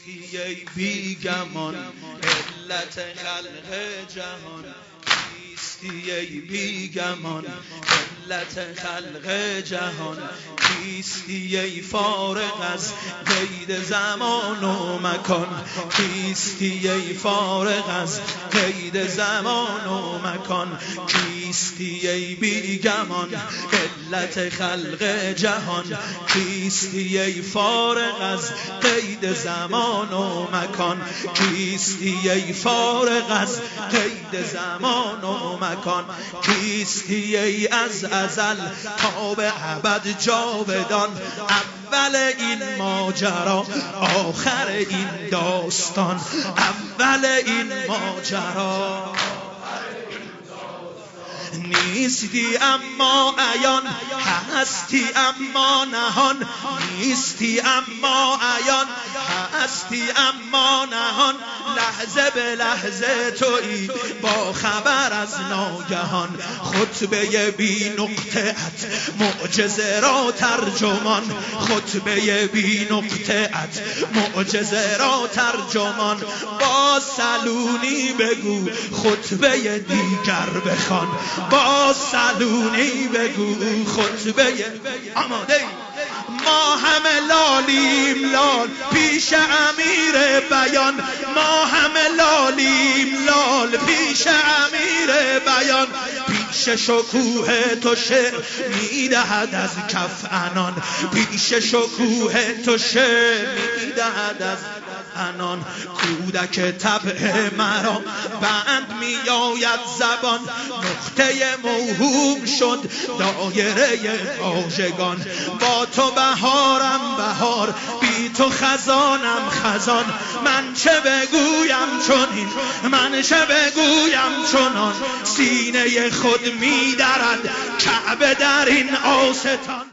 کیستی ای بیگمان علت خلق جهان؟ کیستی ای بیگمان علت خلق جهان؟ کیستی ای فارغ از قید زمان و مکان؟ کیستی ای فارغ از قید زمان و مکان؟ کیستی ای بیگمان علت خلق جهان؟ کیستی ای فارغ از قید زمان و مکان؟ کیستی ای فارغ از قید زمان و مکان؟ کیستی ای از ازل تا به ابد جاودان؟ اول این ماجرا آخر این داستان، اول این ماجرا. نیستی اما عیان، هستی اما نهان. نیستی اما عیان، هستی اما نهان. لحظه به لحظه تویی با خبر از ناگهان. خطبه بی نقطه‌ات معجزه را ترجمان. خطبه بی نقطه‌ات معجزه را ترجمان. با سلونی بگو خطبه دیگر بخوان. با سلونی بگو خطبه. آماده ای؟ ما همه لالیم لال پیش امیر بیان. ما همه لالیم لال پیش امیر بیان. پیش شکوه تو شعر میدهد از کف عنان. پیش شکوه تو شعر میدهد از انان. کودک طبع مرا بند میآید زبان. نقطه موهوم شد دایره واژگان. با تو بهارم بهار، بی تو خزانم خزان. من چه بگویم چنین، من چه بگویم چنان. سینه خود میدرد کعبه در این آستان.